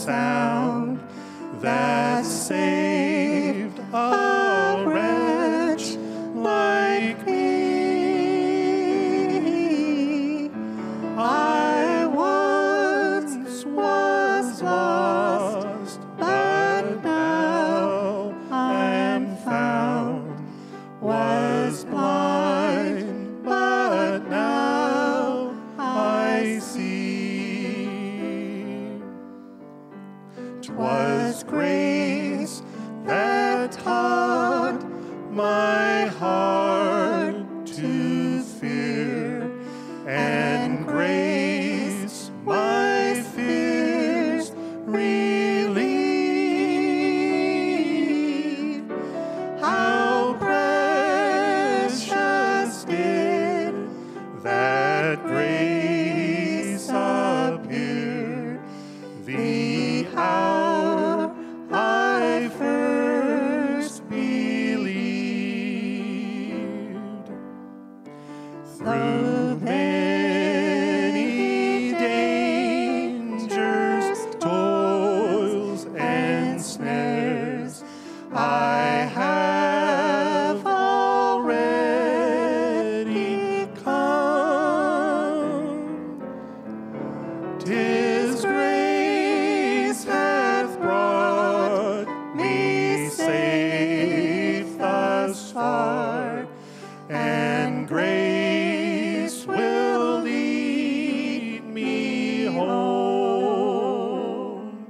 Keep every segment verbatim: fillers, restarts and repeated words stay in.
sound that saved a wretch like me. I once was lost, but now am found. Was blind, but now I see. 'Twas grace that taught my heart to fear, and grace my fears relieved. How precious did that grace appear, the hour I first believed. Through many dangers, toils, and snares, I have already come. 'Tis grace hath brought me safe thus far, and grace will lead me home.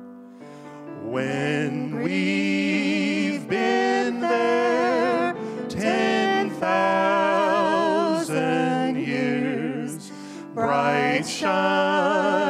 When we've been there ten thousand years, bright shine